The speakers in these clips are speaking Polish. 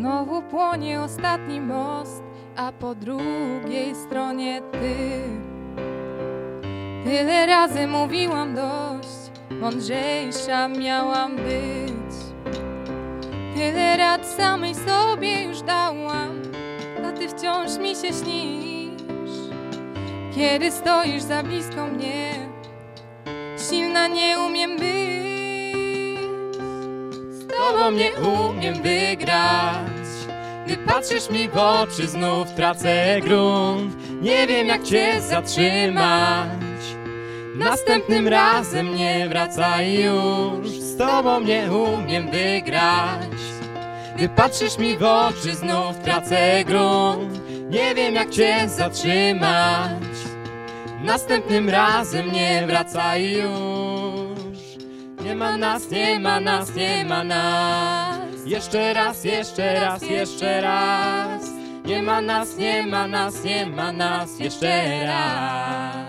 Znowu płonie ostatni most, a po drugiej stronie ty. Tyle razy mówiłam dość, mądrzejsza miałam być. Tyle rad samej sobie już dałam, a ty wciąż mi się śnisz. Kiedy stoisz za blisko mnie, silna nie umiem być. Z tobą nie umiem wygrać. Gdy patrzysz mi w oczy, znów tracę grunt. Nie wiem, jak cię zatrzymać. Następnym razem nie wracaj już. Z tobą nie umiem wygrać. Gdy patrzysz mi w oczy, znów tracę grunt. Nie wiem, jak cię zatrzymać. Następnym razem nie wracaj już. Nie ma nas, nie ma nas, nie ma nas. Jeszcze raz, jeszcze raz, jeszcze raz. Nie ma nas, nie ma nas, nie ma nas. Jeszcze raz.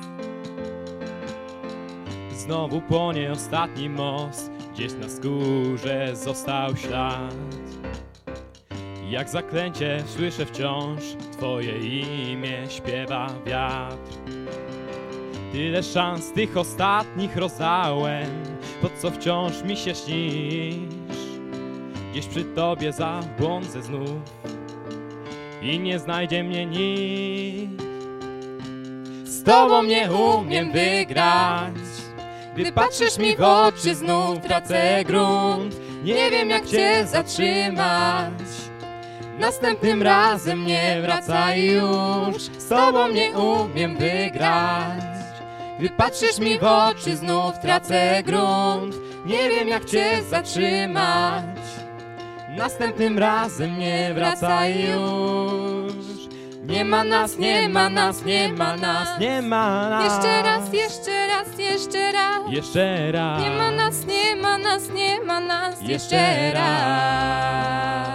Znowu płonie ostatni most, gdzieś na skórze został ślad. Jak zaklęcie słyszę wciąż, twoje imię śpiewa wiatr. Tyle szans tych ostatnich rozdałem, po co wciąż mi się śnisz? Gdzieś przy tobie zabłądzę znów i nie znajdzie mnie nikt. Z tobą nie umiem wygrać. Gdy patrzysz mi w oczy, znów tracę grunt. Nie wiem, jak cię zatrzymać. Następnym razem nie wracaj już. Z tobą nie umiem wygrać. Gdy patrzysz mi w oczy, znów tracę grunt. Nie wiem, jak cię zatrzymać. Następnym razem nie wracaj już. Nie ma nas, nie ma nas, nie ma nas. Nie ma nas. Jeszcze raz, jeszcze raz, jeszcze raz. Jeszcze raz. Nie ma nas, nie ma nas, nie ma nas. Jeszcze raz.